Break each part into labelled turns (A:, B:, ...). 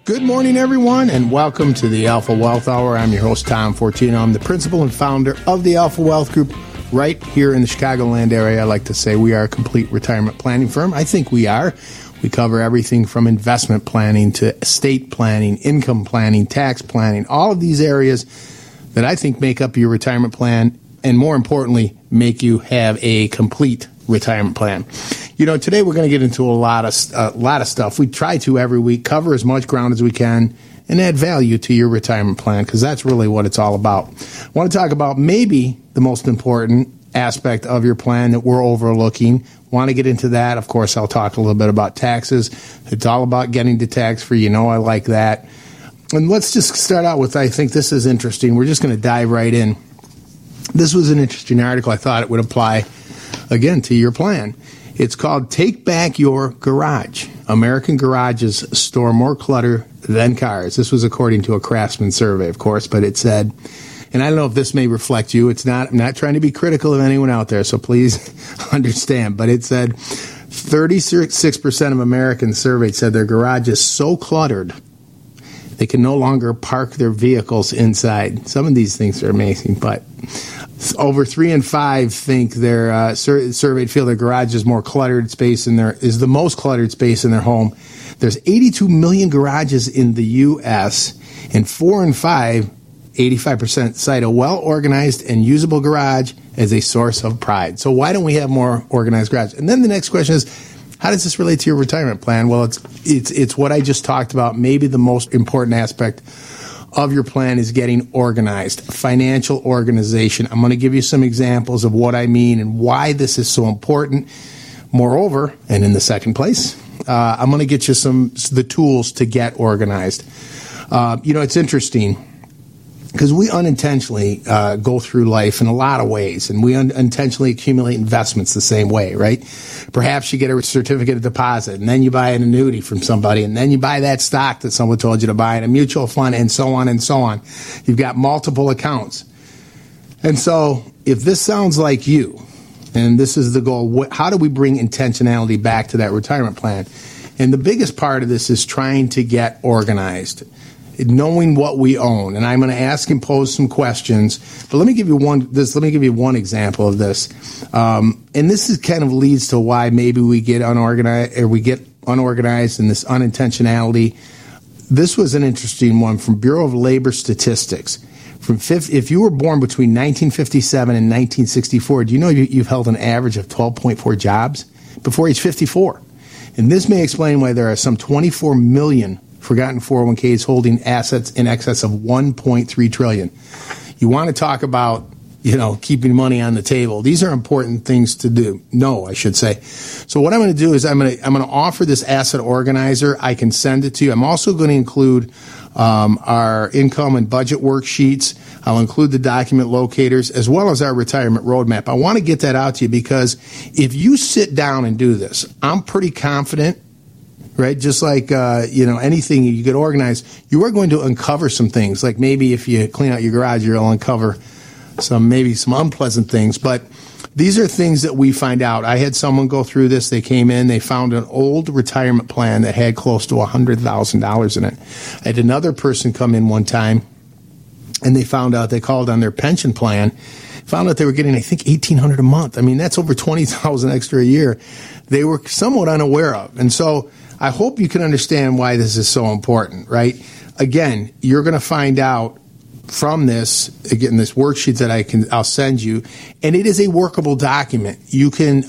A: Good morning, everyone, and welcome to the Alpha Wealth Hour. I'm your host, Tom Fortino. I'm the principal and founder of the Alpha Wealth Group right here in the Chicagoland area. I like to say we are a complete retirement planning firm. I think we are. We cover everything from investment planning to estate planning, income planning, tax planning, all of these areas that I think make up your retirement plan and, more importantly, make you have a complete retirement plan. You know, today we're going to get into a lot of stuff. We try to every week cover as much ground as we can and add value to your retirement plan, because that's really what it's all about. I want to talk about maybe the most important aspect of your plan that we're overlooking. Want to get into that. Of course, I'll talk a little bit about taxes. It's all about getting to tax-free. You know I like that. And let's just start out with, I think this is interesting. We're just going to dive right in. This was an interesting article. I thought it would apply, again, to your plan. It's called Take Back Your Garage. American garages store more clutter than cars. This was according to a Craftsman survey, of course, but it said, and I don't know if this may reflect you. I'm not trying to be critical of anyone out there, so please understand. But it said 36% of Americans surveyed said their garage is so cluttered they can no longer park their vehicles inside. Some of these things are amazing, but over 3 in 5 think their surveyed feel their garage is more cluttered space is the most cluttered space in their home. There's 82 million garages in the U.S. and 4 in 5, 85% cite a well-organized and usable garage as a source of pride. So why don't we have more organized garages? And then the next question is, how does this relate to your retirement plan? Well, it's what I just talked about. Maybe the most important aspect of your plan is getting organized, financial organization. I'm going to give you some examples of what I mean and why this is so important. Moreover, and in the second place, I'm going to get you the tools to get organized. It's interesting because we unintentionally go through life in a lot of ways, and we unintentionally accumulate investments the same way, right? Perhaps you get a certificate of deposit, and then you buy an annuity from somebody, and then you buy that stock that someone told you to buy in a mutual fund, and so on and so on. You've got multiple accounts. And so if this sounds like you, and this is the goal, how do we bring intentionality back to that retirement plan? And the biggest part of this is trying to get organized, knowing what we own. And I'm going to ask and pose some questions, but let me give you one example of this. And this is kind of leads to why maybe we get unorganized and this unintentionality. This was an interesting one from Bureau of Labor Statistics. If you were born between 1957 and 1964, do you know you've held an average of 12.4 jobs before age 54? And this may explain why there are some 24 million forgotten 401ks holding assets in excess of $1.3 trillion. You want to talk about, keeping money on the table. These are important things to do. No, I should say. So what I'm going to do is I'm going to offer this asset organizer. I can send it to you. I'm also going to include our income and budget worksheets. I'll include the document locators as well as our retirement roadmap. I want to get that out to you because if you sit down and do this, I'm pretty confident, right? Just like, anything you get organized, you are going to uncover some things. Like maybe if you clean out your garage, you'll uncover some unpleasant things. But these are things that we find out. I had someone go through this. They came in, they found an old retirement plan that had close to $100,000 in it. I had another person come in one time, and they called on their pension plan, found out they were getting, I think, $1,800 a month. I mean, that's over $20,000 extra a year. They were somewhat unaware of. And so I hope you can understand why this is so important, right? Again, you're going to find out from this worksheet that I'll send you, and it is a workable document. You can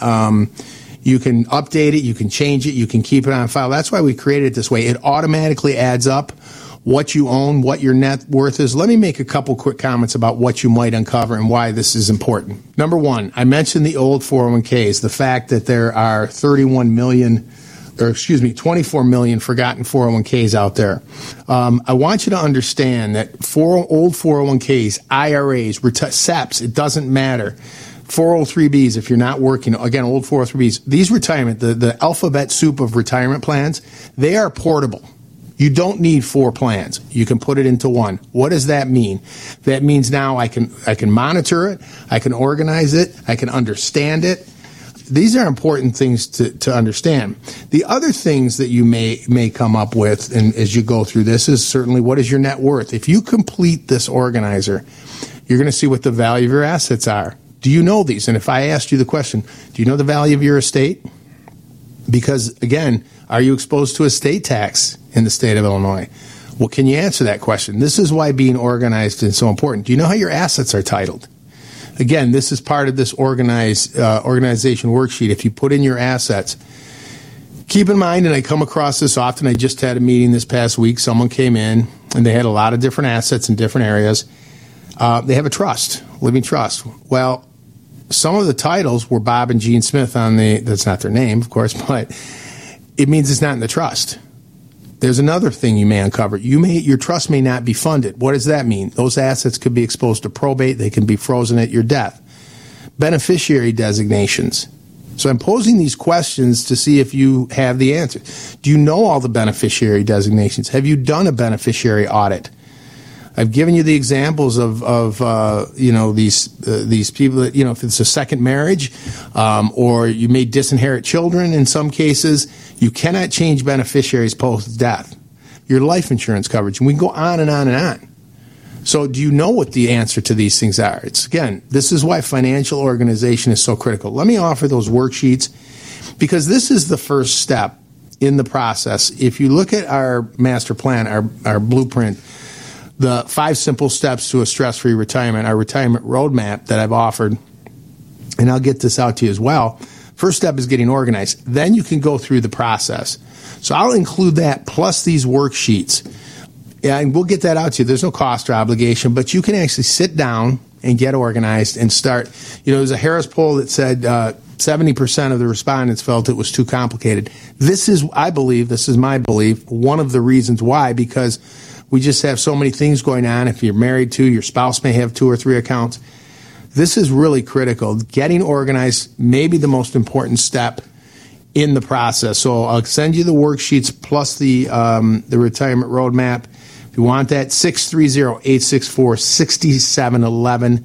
A: update it, you can change it, you can keep it on file. That's why we created it this way. It automatically adds up what you own, what your net worth is. Let me make a couple quick comments about what you might uncover and why this is important. Number one, I mentioned the old 401ks, the fact that there are 24 million forgotten 401ks out there. I want you to understand that old 401ks, IRAs, SEPs, it doesn't matter. 403Bs, if you're not working, again, old 403Bs, these the alphabet soup of retirement plans, they are portable. You don't need 4 plans. You can put it into one. What does that mean? That means now I can monitor it, I can organize it, I can understand it. these are important things to understand. The other things that you may come up with, and as you go through this, is certainly what is your net worth. If you complete this organizer, you're going to see what the value of your assets are. Do you know these? And if I asked you the question, do you know the value of your estate? Because, again, are you exposed to estate tax in the state of Illinois? Well, can you answer that question? This is why being organized is so important. Do you know how your assets are titled? Again, this is part of this organization worksheet. If you put in your assets, keep in mind, and I come across this often, I just had a meeting this past week. Someone came in, and they had a lot of different assets in different areas. They have a trust, living trust. Well, some of the titles were Bob and Jean Smith that's not their name, of course, but it means it's not in the trust. There's another thing you may uncover. Your trust may not be funded. What does that mean? Those assets could be exposed to probate. They can be frozen at your death. Beneficiary designations. So I'm posing these questions to see if you have the answer. Do you know all the beneficiary designations? Have you done a beneficiary audit? I've given you the examples of these people that, if it's a second marriage, or you may disinherit children in some cases, you cannot change beneficiaries post-death. Your life insurance coverage, and we can go on and on and on. So do you know what the answer to these things are? This is why financial organization is so critical. Let me offer those worksheets, because this is the first step in the process. If you look at our master plan, our blueprint, the 5 simple steps to a stress-free retirement, our retirement roadmap that I've offered, and I'll get this out to you as well. First step is getting organized. Then you can go through the process. So I'll include that plus these worksheets. Yeah, and we'll get that out to you. There's no cost or obligation, but you can actually sit down and get organized and start. There's a Harris poll that said 70% of the respondents felt it was too complicated. This is my belief, one of the reasons why, because we just have so many things going on. If you're married to, your spouse may have 2 or 3 accounts. This is really critical. Getting organized may be the most important step in the process. So I'll send you the worksheets plus the retirement roadmap. If you want that, 630-864-6711.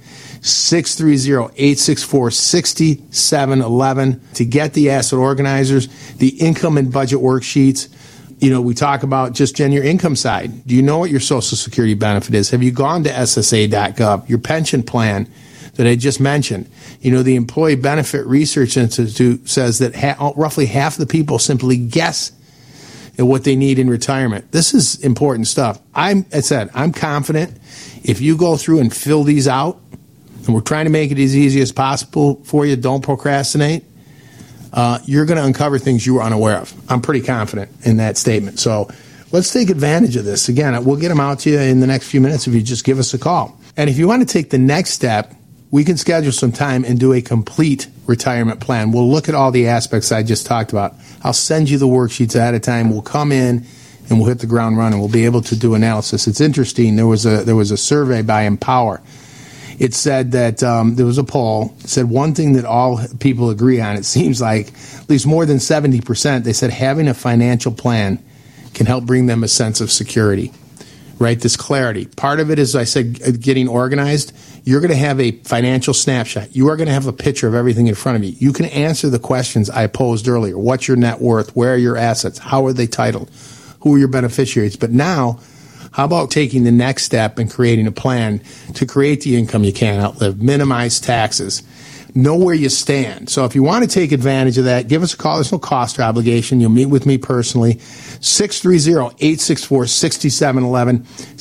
A: 630-864-6711 to get the asset organizers, the income and budget worksheets. We talk about just on your income side. Do you know what your Social Security benefit is? Have you gone to SSA.gov? Your pension plan that I just mentioned. The Employee Benefit Research Institute says that roughly half the people simply guess at what they need in retirement. This is important stuff. I'm confident if you go through and fill these out, and we're trying to make it as easy as possible for you, don't procrastinate, you're going to uncover things you were unaware of. I'm pretty confident in that statement. So let's take advantage of this. Again, we'll get them out to you in the next few minutes if you just give us a call. And if you want to take the next step, we can schedule some time and do a complete retirement plan. We'll look at all the aspects I just talked about. I'll send you the worksheets ahead of time. We'll come in and we'll hit the ground running. We'll be able to do analysis. It's interesting. There was a survey by Empower. It said that there was a poll. It said one thing that all people agree on, it seems like at least more than 70%, they said having a financial plan can help bring them a sense of security, right? This clarity. Part of it is, I said, getting organized. You're going to have a financial snapshot. You are going to have a picture of everything in front of you. You can answer the questions I posed earlier. What's your net worth? Where are your assets? How are they titled? Who are your beneficiaries? But now, how about taking the next step and creating a plan to create the income you can't outlive, minimize taxes, know where you stand. So if you want to take advantage of that, give us a call. There's no cost or obligation. You'll meet with me personally. 630-864-6711.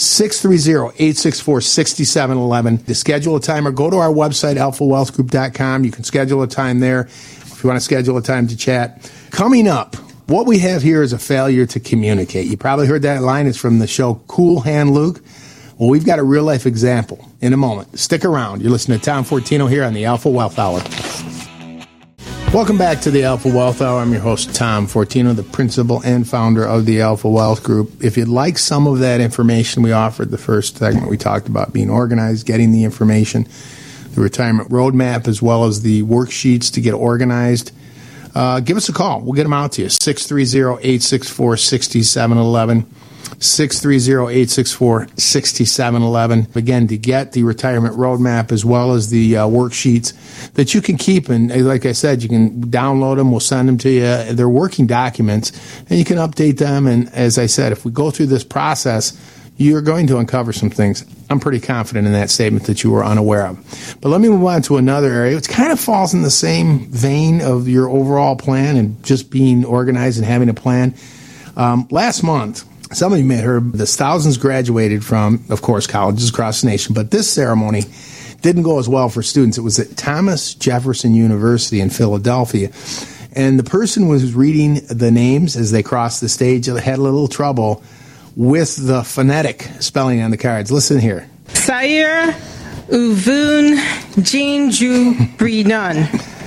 A: 630-864-6711. To schedule a time or go to our website, alphawealthgroup.com. You can schedule a time there if you want to schedule a time to chat. Coming up, what we have here is a failure to communicate. You probably heard that line. It's from the show Cool Hand Luke. Well, we've got a real-life example in a moment. Stick around. You're listening to Tom Fortino here on the Alpha Wealth Hour. Welcome back to the Alpha Wealth Hour. I'm your host, Tom Fortino, the principal and founder of the Alpha Wealth Group. If you'd like some of that information we offered, the first segment we talked about being organized, getting the information, the retirement roadmap, as well as the worksheets to get organized, give us a call. We'll get them out to you. 630-864-6711. 630-864-6711. Again, to get the retirement roadmap as well as the worksheets that you can keep. And like I said, you can download them. We'll send them to you. They're working documents, and you can update them. And as I said, if we go through this process, you're going to uncover some things. I'm pretty confident in that statement that you were unaware of. But let me move on to another area. It kind of falls in the same vein of your overall plan and just being organized and having a plan. Last month, some of you may have heard this, thousands graduated from, of course, colleges across the nation, but this ceremony didn't go as well for students. It was at Thomas Jefferson University in Philadelphia. And the person was reading the names as they crossed the stage. They had a little trouble with the phonetic spelling on the cards. Listen here.
B: Sayer Uvun Jinju Brinon.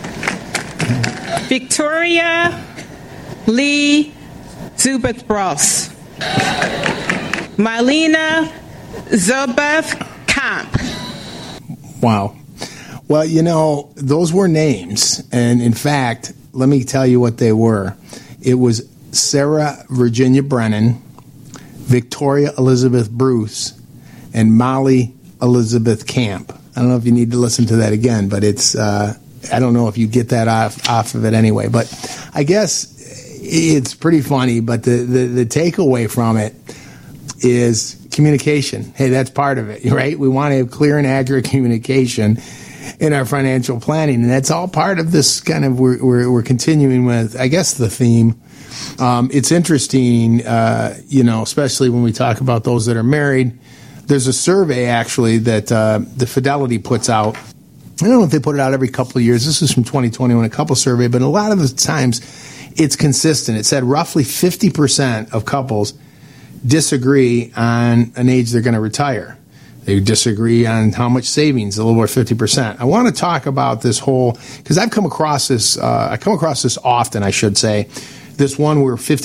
B: Victoria Lee Zubathros. Marlena Zobeth Camp.
A: Wow. Well, you know, those were names. And in fact, let me tell you what they were. It was Sarah Virginia Brennan, Victoria Elizabeth Bruce, and Molly Elizabeth Camp. I don't know if you need to listen to that again, but it's, I don't know if you get that off of it anyway. But I guess it's pretty funny, but the takeaway from it is communication. Hey, that's part of it, right? We want to have clear and accurate communication in our financial planning, and that's all part of this kind of, we're continuing with, I guess, the theme. It's interesting, especially when we talk about those that are married. There's a survey, actually, that the Fidelity puts out. I don't know if they put it out every couple of years. This is from 2021, a couple survey, but a lot of the times it's consistent. It said roughly 50% of couples disagree on an age they're going to retire. They disagree on how much savings, a little over 50%. I want to talk about this whole, because I've come across this, often, I should say, this one where roughly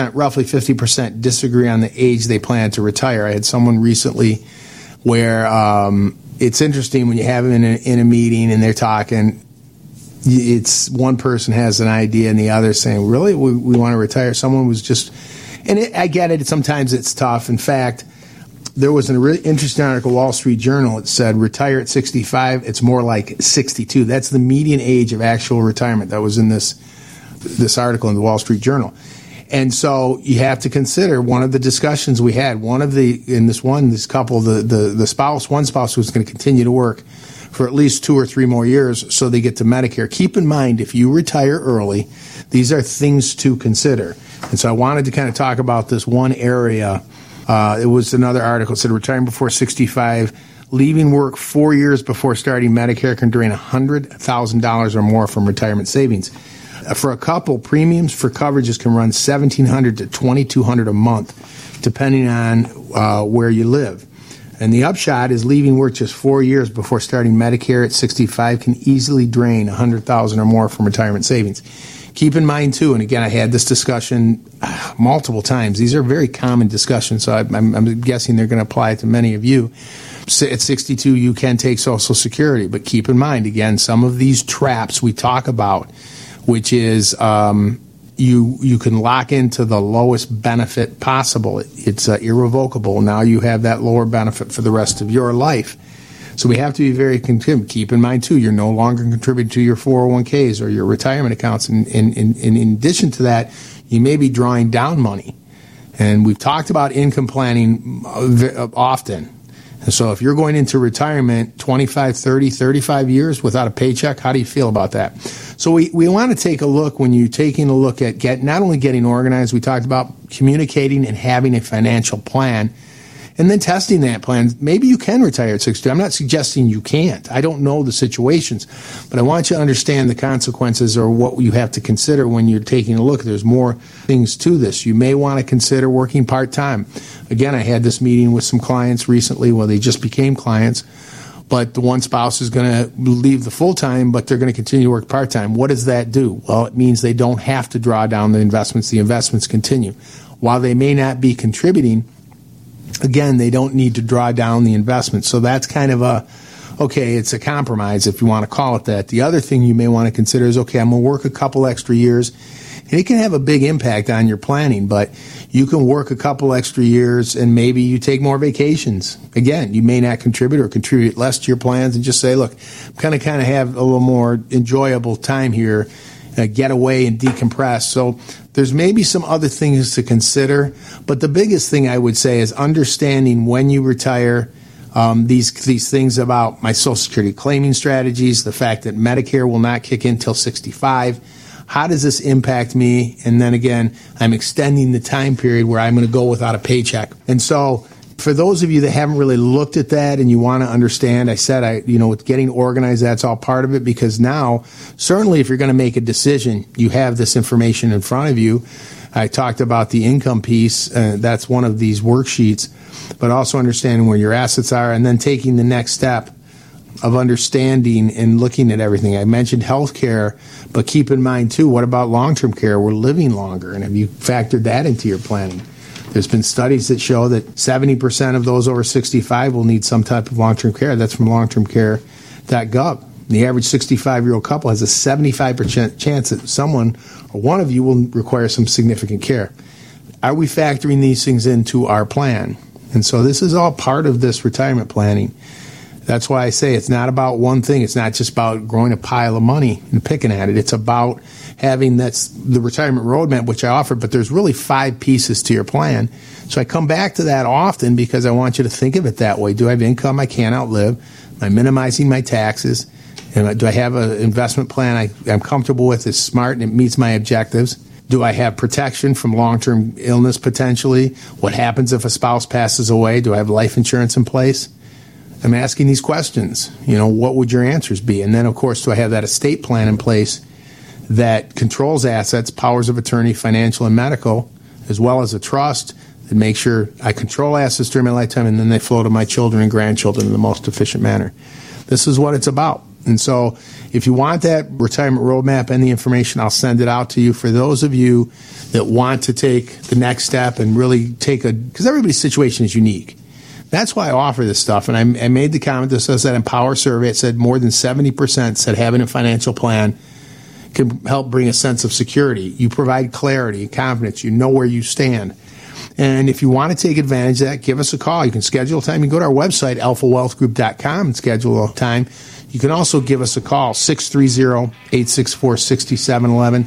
A: 50% disagree on the age they plan to retire. I had someone recently where it's interesting when you have them in a meeting and they're talking, it's one person has an idea and the other saying, really, we want to retire. Someone was just, I get it, sometimes it's tough. In fact, there was a really interesting article, Wall Street Journal. It said retire at 65. It's more like 62. That's the median age of actual retirement. That was in this article in the Wall Street Journal. And so you have to consider one of the discussions we had. This couple, the spouse, one spouse was going to continue to work for at least 2 or 3 more years so they get to Medicare. Keep in mind, if you retire early, these are things to consider. And so I wanted to kind of talk about this one area. It was another article that said retiring before 65, leaving work 4 years before starting Medicare can drain $100,000 or more from retirement savings. For a couple, premiums for coverages can run $1,700 to $2,200 a month, depending on where you live. And the upshot is leaving work just 4 years before starting Medicare at 65 can easily drain $100,000 or more from retirement savings. Keep in mind, too, and again, I had this discussion multiple times. These are very common discussions, so I'm guessing they're going to apply to many of you. At 62, you can take Social Security, but keep in mind, again, some of these traps we talk about, which is you can lock into the lowest benefit possible. It's irrevocable. Now you have that lower benefit for the rest of your life. So we have to be very content. Keep in mind, too, you're no longer contributing to your 401ks or your retirement accounts. And in addition to that, you may be drawing down money. And we've talked about income planning often. And so if you're going into retirement 25, 30, 35 years without a paycheck, how do you feel about that? So we want to take a look when you're taking a look at not only getting organized, we talked about communicating and having a financial plan, and then testing that plan. Maybe you can retire at 62. I'm not suggesting you can't. I don't know the situations, but I want you to understand the consequences or what you have to consider when you're taking a look. There's more things to this. You may want to consider working part-time. Again, I had this meeting with some clients recently. Well, they just became clients, but the one spouse is going to leave the full-time, but they're going to continue to work part-time. What does that do? Well, it means they don't have to draw down the investments. The investments continue. While they may not be contributing, again, they don't need to draw down the investment. So that's kind of it's a compromise if you want to call it that. The other thing you may want to consider is, I'm going to work a couple extra years. And it can have a big impact on your planning, but you can work a couple extra years and maybe you take more vacations. Again, you may not contribute or contribute less to your plans and just say, look, I'm kind of have a little more enjoyable time here, get away and decompress. So there's maybe some other things to consider, but the biggest thing I would say is understanding when you retire, these things about my Social Security claiming strategies, the fact that Medicare will not kick in till 65. How does this impact me? And then again, I'm extending the time period where I'm going to go without a paycheck. And so for those of you that haven't really looked at that and you want to understand, I said, with getting organized, that's all part of it, because now, certainly if you're going to make a decision, you have this information in front of you. I talked about the income piece. That's one of these worksheets, but also understanding where your assets are and then taking the next step of understanding and looking at everything. I mentioned healthcare, but keep in mind too, what about long-term care? We're living longer, and have you factored that into your planning? There's been studies that show that 70% of those over 65 will need some type of long-term care. That's from longtermcare.gov. The average 65-year-old couple has a 75% chance that someone or one of you will require some significant care. Are we factoring these things into our plan? And so this is all part of this retirement planning. That's why I say it's not about one thing. It's not just about growing a pile of money and picking at it. It's about having that's the retirement roadmap, which I offer, but there's really 5 pieces to your plan. So I come back to that often because I want you to think of it that way. Do I have income I can't outlive? Am I minimizing my taxes? And do I have an investment plan I'm comfortable with, is smart, and it meets my objectives? Do I have protection from long-term illness potentially? What happens if a spouse passes away? Do I have life insurance in place? I'm asking these questions. What would your answers be? And then, of course, do I have that estate plan in place that controls assets, powers of attorney, financial and medical, as well as a trust that makes sure I control assets during my lifetime and then they flow to my children and grandchildren in the most efficient manner. This is what it's about. And so if you want that retirement roadmap and the information, I'll send it out to you. For those of you that want to take the next step and really because everybody's situation is unique. That's why I offer this stuff. And I made the comment that says that Empower survey, it said more than 70% said having a financial plan can help bring a sense of security. You provide clarity, confidence. You know where you stand. And if you want to take advantage of that, give us a call. You can schedule a time. You can go to our website, alphawealthgroup.com, and schedule a time. You can also give us a call, 630-864-6711.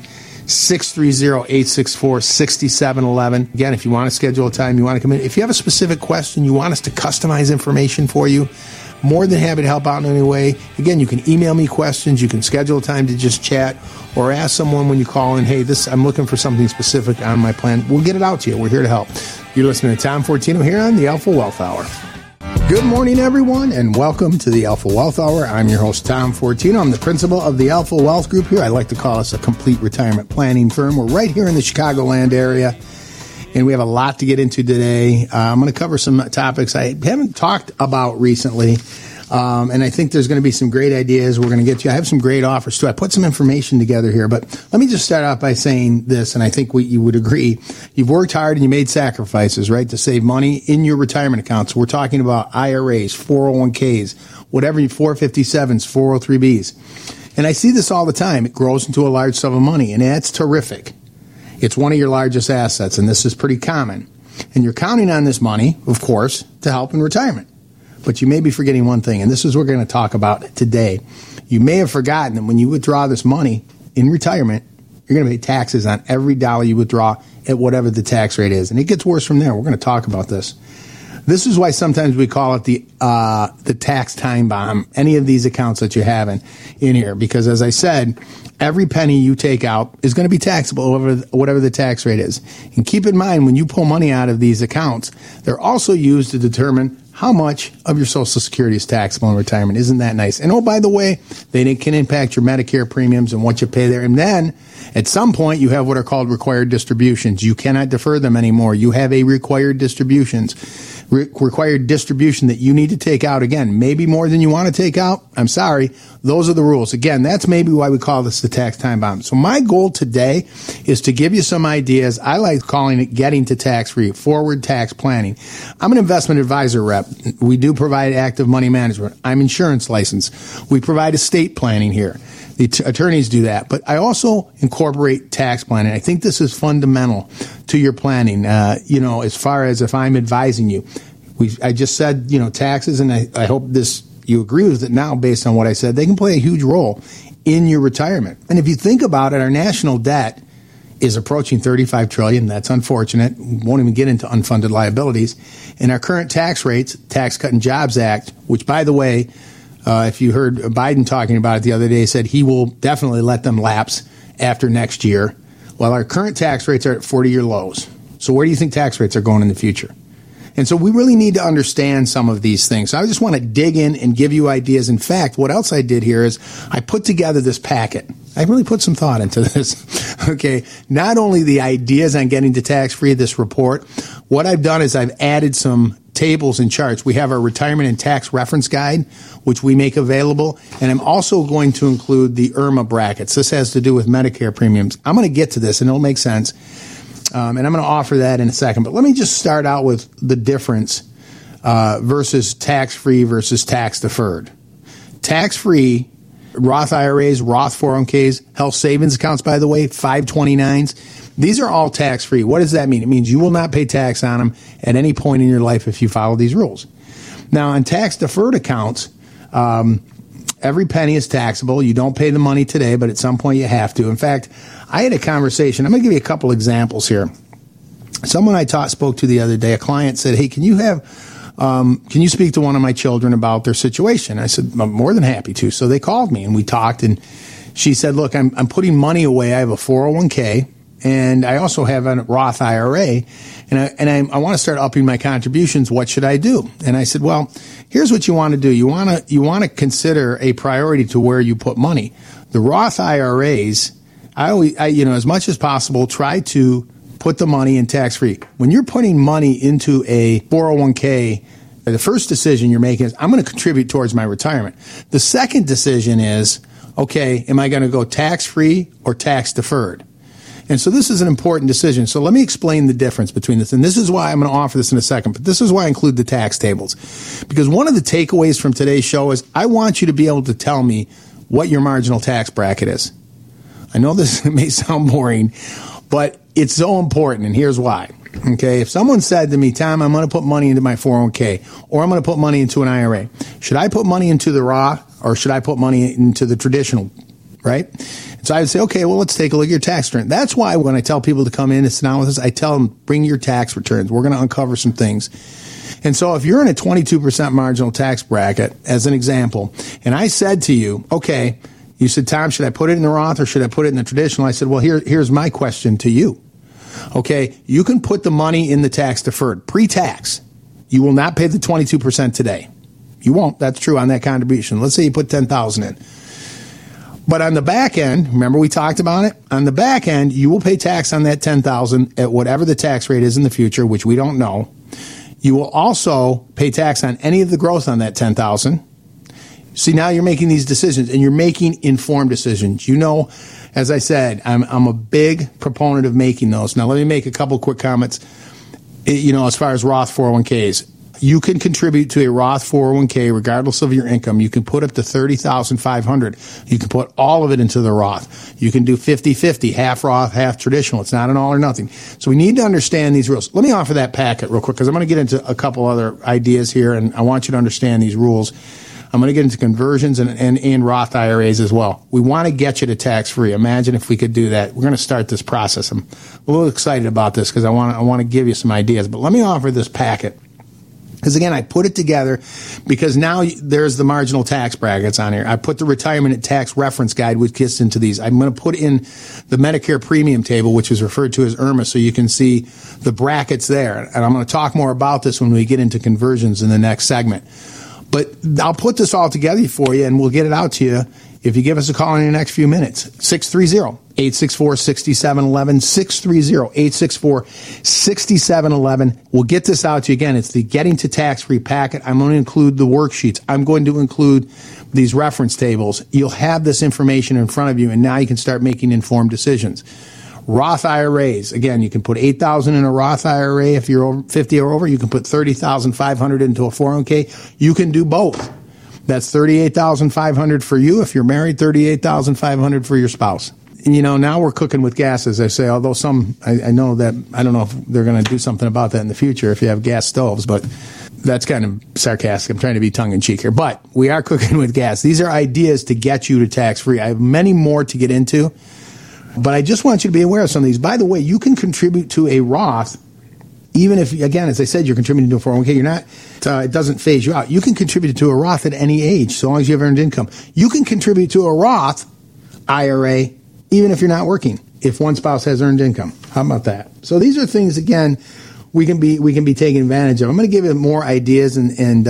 A: 630-864-6711. Again, if you want to schedule a time, you want to come in. If you have a specific question, you want us to customize information for you, more than happy to help out in any way. Again, you can email me questions. You can schedule a time to just chat or ask someone when you call in, hey, I'm looking for something specific on my plan. We'll get it out to you. We're here to help. You're listening to Tom Fortino here on the Alpha Wealth Hour. Good morning, everyone, and welcome to the Alpha Wealth Hour. I'm your host, Tom Fortino. I'm the principal of the Alpha Wealth Group here. I like to call us a complete retirement planning firm. We're right here in the Chicagoland area, and we have a lot to get into today. I'm going to cover some topics I haven't talked about recently, and I think there's going to be some great ideas we're going to get to. I have some great offers, too. I put some information together here, but let me just start out by saying this, and I think you would agree. You've worked hard and you made sacrifices, right, to save money in your retirement accounts. We're talking about IRAs, 401ks, whatever, 457s, 403bs. And I see this all the time. It grows into a large sum of money, and that's terrific. It's one of your largest assets, and this is pretty common. And you're counting on this money, of course, to help in retirement. But you may be forgetting one thing, and this is what we're going to talk about today. You may have forgotten that when you withdraw this money in retirement, you're going to pay taxes on every dollar you withdraw at whatever the tax rate is. And it gets worse from there. We're going to talk about this. This is why sometimes we call it the tax time bomb, any of these accounts that you're having in here. Because as I said, every penny you take out is going to be taxable over whatever the tax rate is. And keep in mind, when you pull money out of these accounts, they're also used to determine how much of your Social Security is taxable in retirement. Isn't that nice? And oh, by the way, they can impact your Medicare premiums and what you pay there. And then at some point, you have what are called required distributions. You cannot defer them anymore. You have a required distribution that you need to take out. Again, maybe more than you want to take out. I'm sorry. Those are the rules. Again, that's maybe why we call this the tax time bomb. So my goal today is to give you some ideas. I like calling it getting to tax-free, forward tax planning. I'm an investment advisor rep. We do provide active money management. I'm insurance licensed. We provide estate planning here. The attorneys do that. But I also incorporate tax planning. I think this is fundamental to your planning, as far as if I'm advising you. I just said, taxes, and I hope you agree with it now based on what I said. They can play a huge role in your retirement. And if you think about it, our national debt is approaching $35 trillion. That's unfortunate. We won't even get into unfunded liabilities. And our current tax rates, Tax Cut and Jobs Act, which, by the way, if you heard Biden talking about it the other day, said he will definitely let them lapse after next year. Well, our current tax rates are at 40-year lows. So where do you think tax rates are going in the future? And so we really need to understand some of these things. So I just want to dig in and give you ideas. In fact, what else I did here is I put together this packet. I really put some thought into this. Okay. Not only the ideas on getting to tax-free, this report, what I've done is I've added some tables and charts. We have our retirement and tax reference guide, which we make available. And I'm also going to include the IRMA brackets. This has to do with Medicare premiums. I'm going to get to this and it'll make sense. And I'm going to offer that in a second. But let me just start out with the difference versus tax-free versus tax-deferred. Tax-free, Roth IRAs, Roth 401ks, health savings accounts, by the way, 529s. These are all tax-free. What does that mean? It means you will not pay tax on them at any point in your life if you follow these rules. Now, on tax-deferred accounts, every penny is taxable. You don't pay the money today, but at some point you have to. In fact, I had a conversation. I'm going to give you a couple examples here. Someone I spoke to the other day, a client said, hey, can you speak to one of my children about their situation? I said, I'm more than happy to. So they called me and we talked, and she said, look, I'm putting money away. I have a 401k and I also have a Roth IRA, and I want to start upping my contributions. What should I do? And I said, well, here's what you want to do. You want to consider a priority to where you put money. The Roth IRAs, I as much as possible, try to put the money in tax-free. When you're putting money into a 401k, the first decision you're making is, I'm going to contribute towards my retirement. The second decision is, okay, am I going to go tax-free or tax-deferred? And so this is an important decision. So let me explain the difference between this. And this is why I'm going to offer this in a second. But this is why I include the tax tables. Because one of the takeaways from today's show is I want you to be able to tell me what your marginal tax bracket is. I know this may sound boring, but it's so important, and here's why. Okay, if someone said to me, Tom, I'm going to put money into my 401k, or I'm going to put money into an IRA, should I put money into the Roth, or should I put money into the traditional, right? And so I would say, okay, well, let's take a look at your tax return. That's why when I tell people to come in and sit down with us, I tell them, bring your tax returns. We're going to uncover some things. And so if you're in a 22% marginal tax bracket, as an example, and I said to you, okay, you said, Tom, should I put it in the Roth or should I put it in the traditional? I said, well, here's my question to you. Okay, you can put the money in the tax deferred, pre-tax. You will not pay the 22% today. You won't. That's true on that contribution. Let's say you put $10,000 in. But on the back end, remember we talked about it? On the back end, you will pay tax on that $10,000 at whatever the tax rate is in the future, which we don't know. You will also pay tax on any of the growth on that $10,000. See, now you're making these decisions, and you're making informed decisions. You know, as I said, I'm a big proponent of making those. Now, let me make a couple quick comments. As far as Roth 401ks, you can contribute to a Roth 401k regardless of your income. You can put up to $30,500. You can put all of it into the Roth. You can do 50-50, half Roth, half traditional. It's not an all or nothing. So we need to understand these rules. Let me offer that packet real quick because I'm going to get into a couple other ideas here, and I want you to understand these rules. I'm going to get into conversions and Roth IRAs as well. We want to get you to tax-free. Imagine if we could do that. We're going to start this process. I'm a little excited about this because I want to give you some ideas. But let me offer this packet. Because, again, I put it together because now there's the marginal tax brackets on here. I put the retirement and tax reference guide, which gets into these. I'm going to put in the Medicare premium table, which is referred to as IRMA, so you can see the brackets there. And I'm going to talk more about this when we get into conversions in the next segment. But I'll put this all together for you, and we'll get it out to you if you give us a call in the next few minutes. 630-864-6711, 630-864-6711. We'll get this out to you. Again, it's the Getting to Tax-Free packet. I'm going to include the worksheets. I'm going to include these reference tables. You'll have this information in front of you, and now you can start making informed decisions. Roth IRAs. Again, you can put $8,000 in a Roth IRA if you're over 50 or over. You can put $30,500 into a 401k. You can do both. That's $38,500 for you. If you're married, $38,500 for your spouse. And, now we're cooking with gas, as I say, although I know that, I don't know if they're going to do something about that in the future if you have gas stoves, but that's kind of sarcastic. I'm trying to be tongue-in-cheek here, but we are cooking with gas. These are ideas to get you to tax-free. I have many more to get into, but I just want you to be aware of some of these. By the way, you can contribute to a Roth, even if, again, as I said, you're contributing to a 401k, you're not, it doesn't phase you out. You can contribute to a Roth at any age, so long as you have earned income. You can contribute to a Roth IRA even if you're not working, if one spouse has earned income. How about that? So these are things, again, we can be taking advantage of. I'm going to give you more ideas and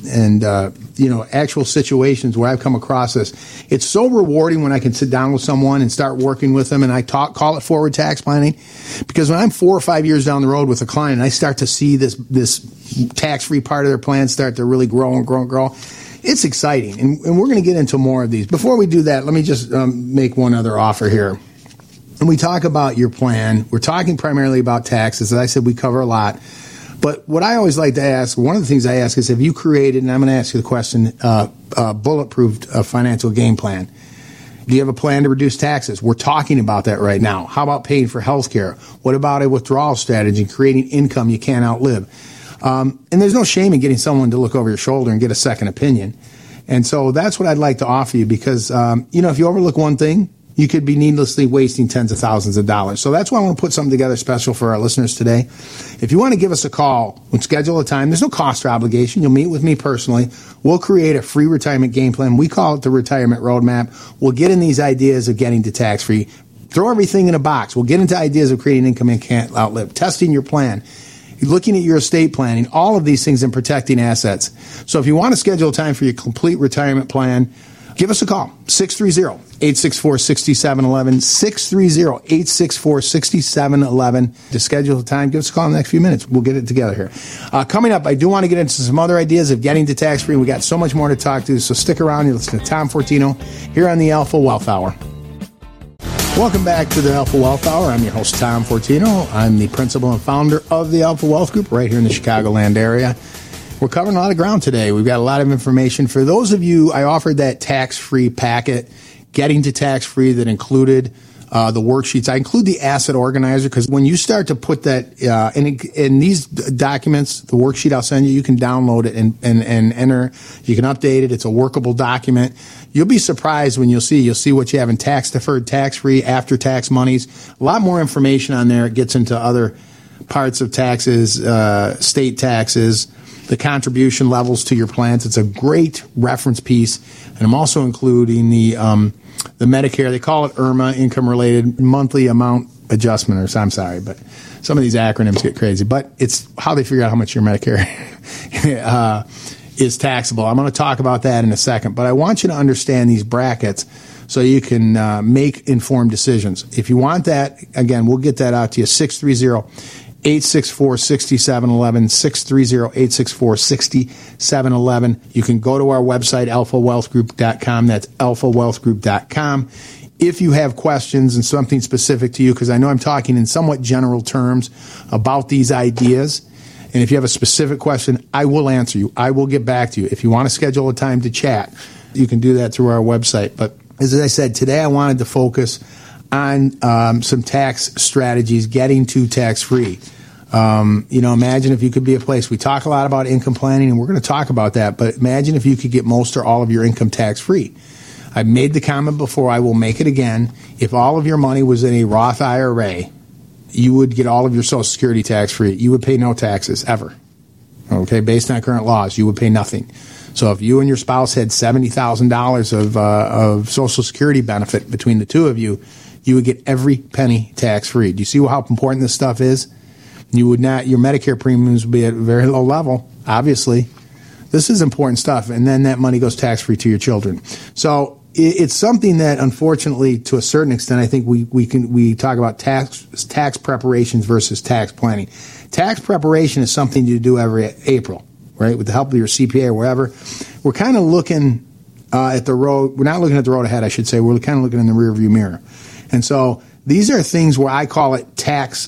A: actual situations where I've come across this. It's so rewarding when I can sit down with someone and start working with them, and I call it forward tax planning, because when I'm 4 or 5 years down the road with a client and I start to see this tax-free part of their plan start to really grow and grow and grow, it's exciting, and we're going to get into more of these. Before we do that, let me just make one other offer here. When we talk about your plan, we're talking primarily about taxes. As I said, we cover a lot. But what I always like to ask, one of the things I ask is, have you created, and I'm going to ask you the question, bulletproof financial game plan? Do you have a plan to reduce taxes? We're talking about that right now. How about paying for health care? What about a withdrawal strategy, creating income you can't outlive? And there's no shame in getting someone to look over your shoulder and get a second opinion. And so that's what I'd like to offer you, because, if you overlook one thing, you could be needlessly wasting tens of thousands of dollars. So that's why I want to put something together special for our listeners today. If you want to give us a call, we'll schedule a time. There's no cost or obligation. You'll meet with me personally. We'll create a free retirement game plan. We call it the Retirement Roadmap. We'll get in these ideas of getting to tax-free. Throw everything in a box. We'll get into ideas of creating income you can't outlive, testing your plan, looking at your estate planning, all of these things, and protecting assets. So if you want to schedule a time for your complete retirement plan, give us a call, 630-864-6711, 630-864-6711. To schedule a time, give us a call in the next few minutes. We'll get it together here. Coming up, I do want to get into some other ideas of getting to tax-free. We got so much more to talk to, so stick around. You're listening to Tom Fortino here on the Alpha Wealth Hour. Welcome back to the Alpha Wealth Hour. I'm your host, Tom Fortino. I'm the principal and founder of the Alpha Wealth Group right here in the Chicagoland area. We're covering a lot of ground today. We've got a lot of information. For those of you, I offered that tax-free packet, getting to tax-free, that included the worksheets. I include the asset organizer, because when you start to put that in these documents, the worksheet I'll send you, you can download it and enter. You can update it. It's a workable document. You'll be surprised when you'll see what you have in tax-deferred, tax-free, after-tax monies. A lot more information on there. It gets into other parts of taxes, state taxes, the contribution levels to your plans. It's a great reference piece. And I'm also including the Medicare. They call it IRMA, income-related monthly amount adjustment, or I'm sorry, but some of these acronyms get crazy. But it's how they figure out how much your Medicare is taxable. I'm going to talk about that in a second. But I want you to understand these brackets so you can make informed decisions. If you want that, again, we'll get that out to you, 630-864-6711, 630-864-6711. You can go to our website, alphawealthgroup.com. That's alphawealthgroup.com. If you have questions and something specific to you, because I know I'm talking in somewhat general terms about these ideas, and if you have a specific question, I will answer you. I will get back to you. If you want to schedule a time to chat, you can do that through our website. But as I said, today I wanted to focus on some tax strategies, getting to tax-free. Imagine if you could be a place. We talk a lot about income planning, and we're going to talk about that, but imagine if you could get most or all of your income tax-free. I've made the comment before. I will make it again. If all of your money was in a Roth IRA, you would get all of your Social Security tax-free. You would pay no taxes, ever. Okay, based on current laws, you would pay nothing. So if you and your spouse had $70,000 of Social Security benefit between the two of you, you would get every penny tax-free. Do you see how important this stuff is? You would not. Your Medicare premiums would be at a very low level, obviously. This is important stuff, and then that money goes tax-free to your children. So it's something that, unfortunately, to a certain extent, I think we talk about tax preparations versus tax planning. Tax preparation is something you do every April, right? With the help of your CPA or wherever. We're kind of looking at the road. We're not looking at the road ahead, I should say. We're kind of looking in the rearview mirror. And so these are things where I call it tax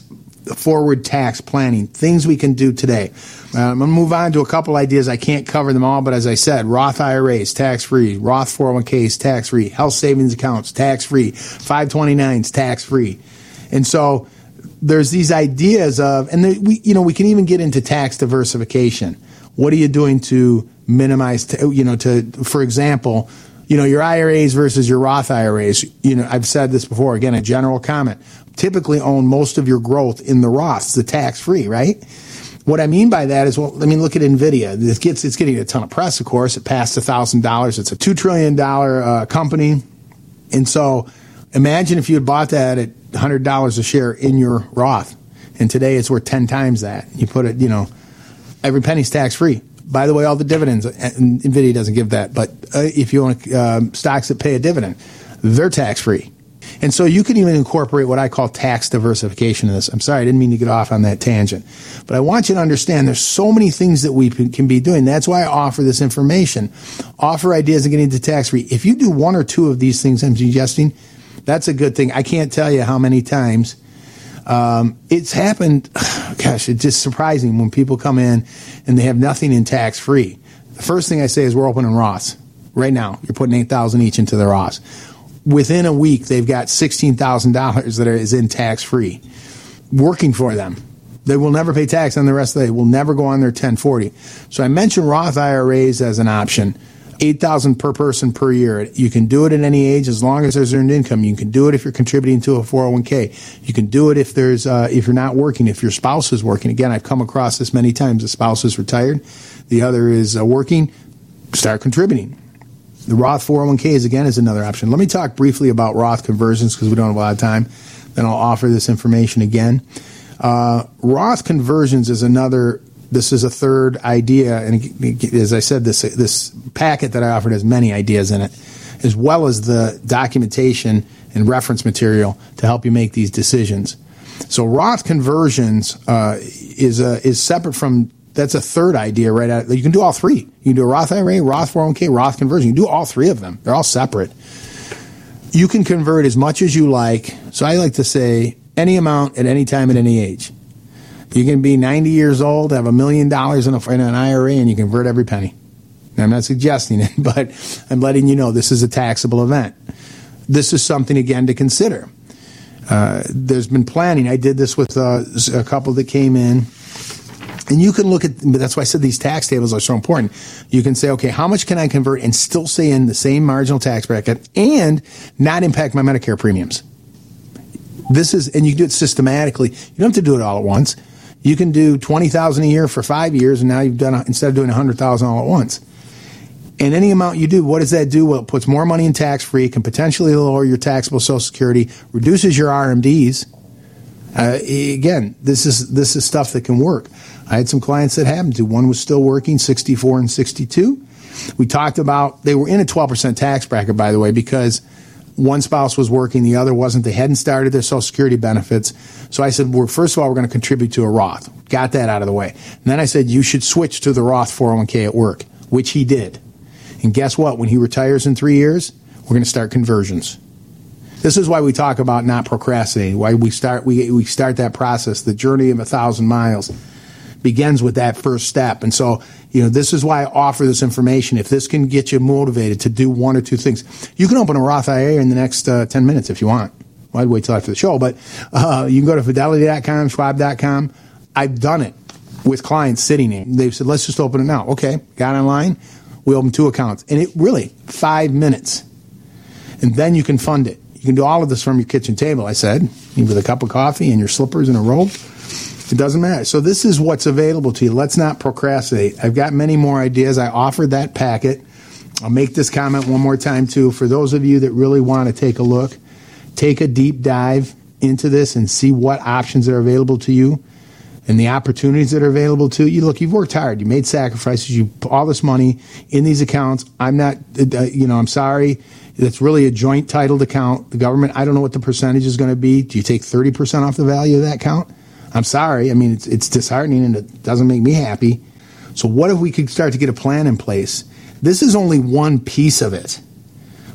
A: forward tax planning, things we can do today. I'm going to move on to a couple ideas. I can't cover them all, but as I said, Roth IRAs, tax-free, Roth 401ks, tax-free, health savings accounts, tax-free, 529s, tax-free. And so there's these ideas of, and we can even get into tax diversification. What are you doing to minimize, for example, your IRAs versus your Roth IRAs? I've said this before, again, a general comment. Typically own most of your growth in the Roths, the tax-free, right? What I mean by that is, look at NVIDIA. It's getting a ton of press, of course. It passed $1,000. It's a $2 trillion company. And so imagine if you had bought that at $100 a share in your Roth. And today it's worth 10 times that. You put it, every penny's tax-free. By the way, all the dividends, NVIDIA doesn't give that. But if you own stocks that pay a dividend, they're tax-free. And so you can even incorporate what I call tax diversification in this. I'm sorry, I didn't mean to get off on that tangent. But I want you to understand there's so many things that we can be doing. That's why I offer this information. Offer ideas and get into tax-free. If you do one or two of these things I'm suggesting, that's a good thing. I can't tell you how many times it's happened. Gosh, it's just surprising when people come in and they have nothing in tax-free. The first thing I say is we're opening Roths. Right now, you're putting $8,000 each into the Roths. Within a week, they've got $16,000 that is in tax-free, working for them. They will never pay tax on the rest of it. They will never go on their 1040. So I mentioned Roth IRAs as an option, $8,000 per person per year. You can do it at any age as long as there's earned income. You can do it if you're contributing to a 401k. You can do it if you're not working, if your spouse is working. Again, I've come across this many times. The spouse is retired, the other is working. Start contributing. The Roth 401ks, again, is another option. Let me talk briefly about Roth conversions because we don't have a lot of time. Then I'll offer this information again. Roth conversions is this is a third idea. And as I said, this packet that I offered has many ideas in it, as well as the documentation and reference material to help you make these decisions. So Roth conversions is separate from. That's a third idea right out. You can do all three. You can do a Roth IRA, Roth 401k, Roth conversion. You can do all three of them. They're all separate. You can convert as much as you like. So I like to say any amount at any time at any age. You can be 90 years old, have $1 million in an IRA, and you convert every penny. Now, I'm not suggesting it, but I'm letting you know this is a taxable event. This is something, again, to consider. There's been planning. I did this with a couple that came in. And you can look at, that's why I said these tax tables are so important. You can say, okay, how much can I convert and still stay in the same marginal tax bracket and not impact my Medicare premiums? And you can do it systematically. You don't have to do it all at once. You can do $20,000 a year for 5 years, and now you've done, instead of doing $100,000 all at once. And any amount you do, what does that do? Well, it puts more money in tax-free, can potentially lower your taxable Social Security, reduces your RMDs. Again, this is stuff that can work. I had some clients that happened to. One was still working, 64 and 62. We talked about, they were in a 12% tax bracket, by the way, because one spouse was working, the other wasn't. They hadn't started their Social Security benefits. So I said, well, first of all, we're going to contribute to a Roth. Got that out of the way. And then I said, you should switch to the Roth 401k at work, which he did. And guess what? When he retires in 3 years, we're going to start conversions. This is why we talk about not procrastinating, why we start that process. The journey of 1,000 miles begins with that first step. And so, this is why I offer this information. If this can get you motivated to do one or two things, you can open a Roth IRA in the next 10 minutes if you want. Well, I'd wait till after the show, but you can go to Fidelity.com, Schwab.com. I've done it with clients sitting there. They've said, let's just open it now. Okay, got online. We opened 2 accounts. And it really, 5 minutes. And then you can fund it. You can do all of this from your kitchen table, I said, with a cup of coffee and your slippers and a robe. It doesn't matter. So this is what's available to you. Let's not procrastinate. I've got many more ideas. I offered that packet. I'll make this comment one more time, too. For those of you that really want to take a look, take a deep dive into this and see what options are available to you and the opportunities that are available to you. Look, you've worked hard. You made sacrifices. You put all this money in these accounts. I'm not, I'm sorry. It's really a joint titled account. The government, I don't know what the percentage is going to be. Do you take 30% off the value of that account? I'm sorry. I mean, it's disheartening and it doesn't make me happy. So what if we could start to get a plan in place? This is only one piece of it.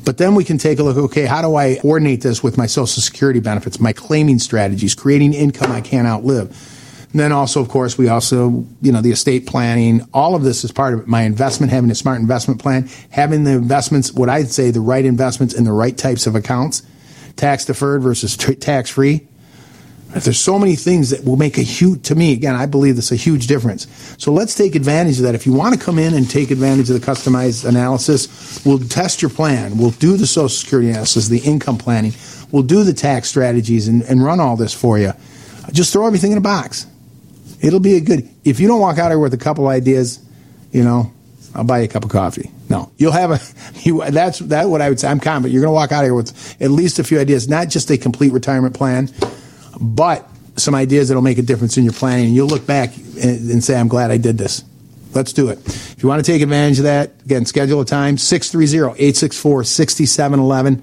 A: But then we can take a look, okay, how do I coordinate this with my Social Security benefits, my claiming strategies, creating income I can't outlive? And then also, of course, we also, the estate planning, all of this is part of it. My investment, having a smart investment plan, having the investments, what I'd say, the right investments in the right types of accounts, tax deferred versus tax free. There's so many things that will make to me, again, I believe this is a huge difference. So let's take advantage of that. If you want to come in and take advantage of the customized analysis, we'll test your plan. We'll do the Social Security analysis, the income planning. We'll do the tax strategies and run all this for you. Just throw everything in a box. It'll be if you don't walk out here with a couple ideas, I'll buy you a cup of coffee. No, you'll have that's what I would say. I'm confident you're going to walk out here with at least a few ideas, not just a complete retirement plan, but some ideas that'll make a difference in your planning. And you'll look back and say, I'm glad I did this. Let's do it. If you want to take advantage of that, again, schedule a time, 630-864-6711,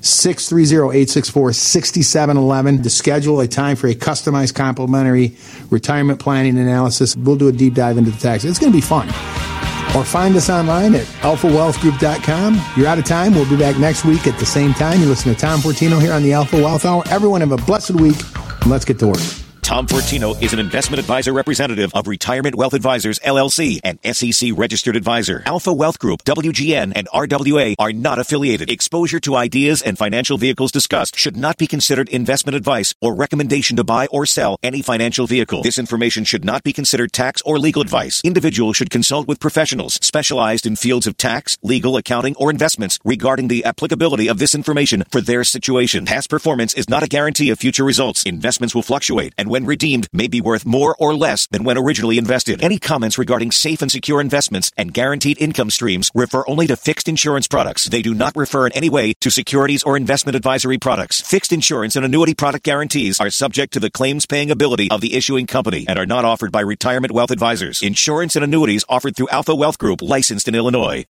A: 630-864-6711 to schedule a time for a customized complimentary retirement planning analysis. We'll do a deep dive into the tax. It's going to be fun. Or find us online at alphawealthgroup.com. You're out of time. We'll be back next week at the same time. You listen to Tom Fortino here on the Alpha Wealth Hour. Everyone have a blessed week, and let's get to work.
C: Tom Fortino is an investment advisor representative of Retirement Wealth Advisors, LLC, and SEC registered advisor. Alpha Wealth Group, WGN, and RWA are not affiliated. Exposure to ideas and financial vehicles discussed should not be considered investment advice or recommendation to buy or sell any financial vehicle. This information should not be considered tax or legal advice. Individuals should consult with professionals specialized in fields of tax, legal, accounting, or investments regarding the applicability of this information for their situation. Past performance is not a guarantee of future results. Investments will fluctuate and when redeemed, may be worth more or less than when originally invested. Any comments regarding safe and secure investments and guaranteed income streams refer only to fixed insurance products. They do not refer in any way to securities or investment advisory products. Fixed insurance and annuity product guarantees are subject to the claims-paying ability of the issuing company and are not offered by Retirement Wealth Advisors. Insurance and annuities offered through Alpha Wealth Group, licensed in Illinois.